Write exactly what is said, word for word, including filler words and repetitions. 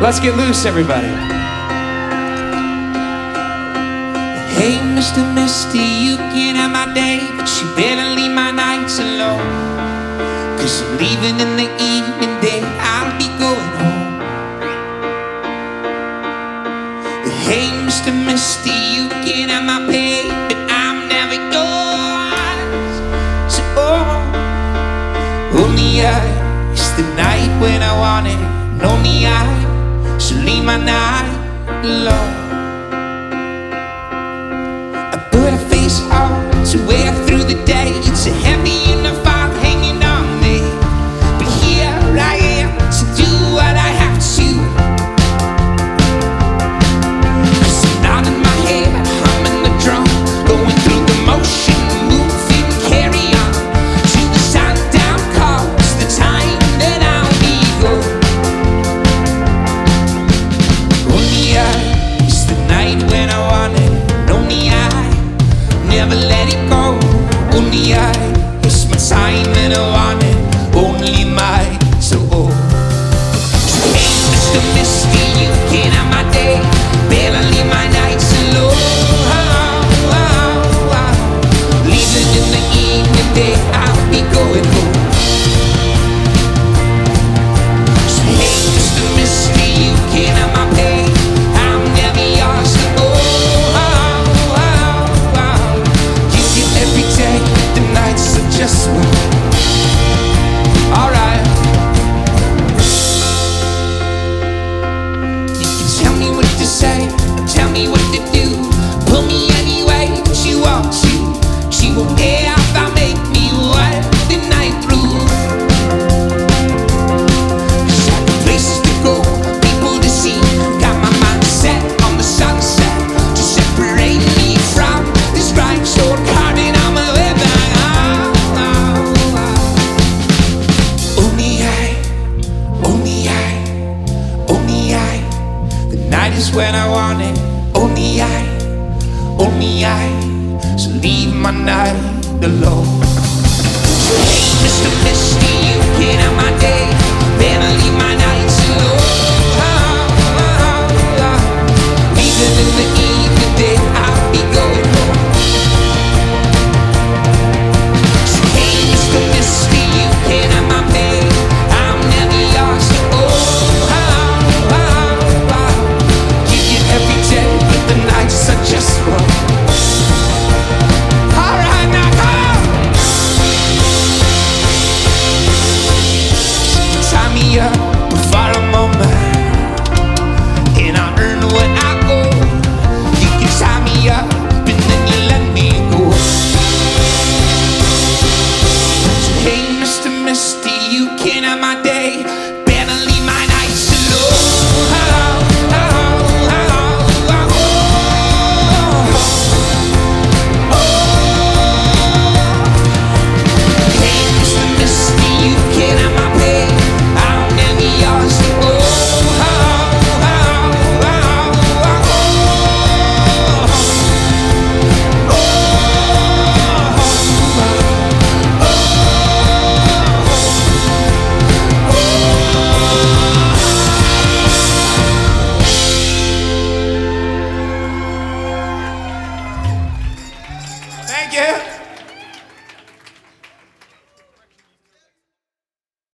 Let's get loose, everybody. Hey, Mister Misty, you can have my day, but you better leave my nights alone. Cause I'm leaving in the evening, day, I'll be going home. Hey, Mister Misty, you can have my pay, but I'm never yours. So, oh, only I, it's the night when I want it, and only I, so leave my night alone. I put a face on to wear through the day. It's a heavy uniform hanging on me, but here I am to do what I have to. Cause I'm nodding my head, humming the drum, going through the motion, moving, carry on to the sundown calls, the time that I'll be gone. Only I, it's the night when I want it, and only I, never let it go. Only I, it's my time and I want it, only my soul. So hey, Mister Misty, you can have my day, better leave my nights alone. Leaving in the evening, day, I'll be going home. So hey, Mister Misty, you can have my pay, I'm never yours to own. Every day, the nights are just one. Alright. You can tell me what to say, tell me what to do, pull me any way that you want to. She won't ever make me work the night through. Cause I got places to go, people to see, got my mind set on the sunset to separate me from this right short car. Is when I want it, only I, only I, so leave my night alone. So hey, Mister Misty, you can have my day, better leave my nights alone. Leaving in the evening, day, I'll be going home. So hey, Mister Misty, you can have my pay, I'm never yours to own. Every day, but the nights are just one. Alright, now come! Tie me up for a moment, and I'll earn what I owe. You can tie me up, and then you let me go. So hey, Mister Misty, you can have my